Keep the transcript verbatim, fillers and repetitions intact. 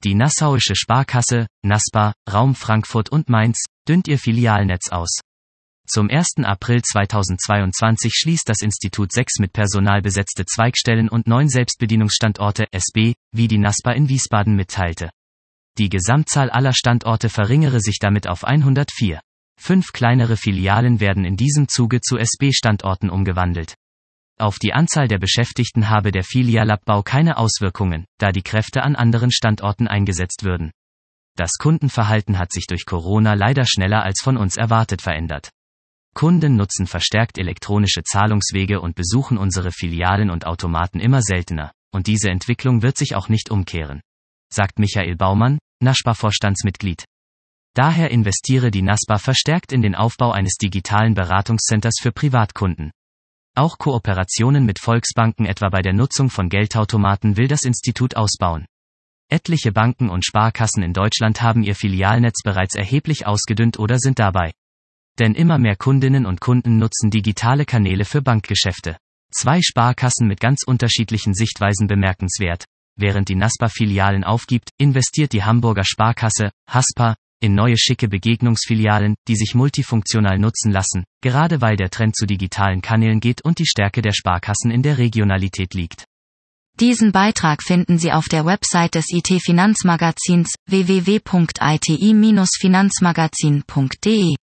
Die Nassauische Sparkasse, NASPA, Raum Frankfurt und Mainz, dünnt ihr Filialnetz aus. Zum ersten April zweitausendzweiundzwanzig schließt das Institut sechs mit Personal besetzte Zweigstellen und neun Selbstbedienungsstandorte S B, wie die NASPA in Wiesbaden mitteilte. Die Gesamtzahl aller Standorte verringere sich damit auf hundertvier. Fünf kleinere Filialen werden in diesem Zuge zu S B-Standorten umgewandelt. Auf die Anzahl der Beschäftigten habe der Filialabbau keine Auswirkungen, da die Kräfte an anderen Standorten eingesetzt würden. Das Kundenverhalten hat sich durch Corona leider schneller als von uns erwartet verändert. Kunden nutzen verstärkt elektronische Zahlungswege und besuchen unsere Filialen und Automaten immer seltener, und diese Entwicklung wird sich auch nicht umkehren, sagt Michael Baumann, NASPA-Vorstandsmitglied. Daher investiere die NASPA verstärkt in den Aufbau eines digitalen Beratungscenters für Privatkunden. Auch Kooperationen mit Volksbanken etwa bei der Nutzung von Geldautomaten will das Institut ausbauen. Etliche Banken und Sparkassen in Deutschland haben ihr Filialnetz bereits erheblich ausgedünnt oder sind dabei. Denn immer mehr Kundinnen und Kunden nutzen digitale Kanäle für Bankgeschäfte. Zwei Sparkassen mit ganz unterschiedlichen Sichtweisen bemerkenswert. Während die NASPA Filialen aufgibt, investiert die Hamburger Sparkasse, HASPA, in neue schicke Begegnungsfilialen, die sich multifunktional nutzen lassen, gerade weil der Trend zu digitalen Kanälen geht und die Stärke der Sparkassen in der Regionalität liegt. Diesen Beitrag finden Sie auf der Website des I T-Finanzmagazins w w w punkt i t i Bindestrich finanzmagazin punkt d e.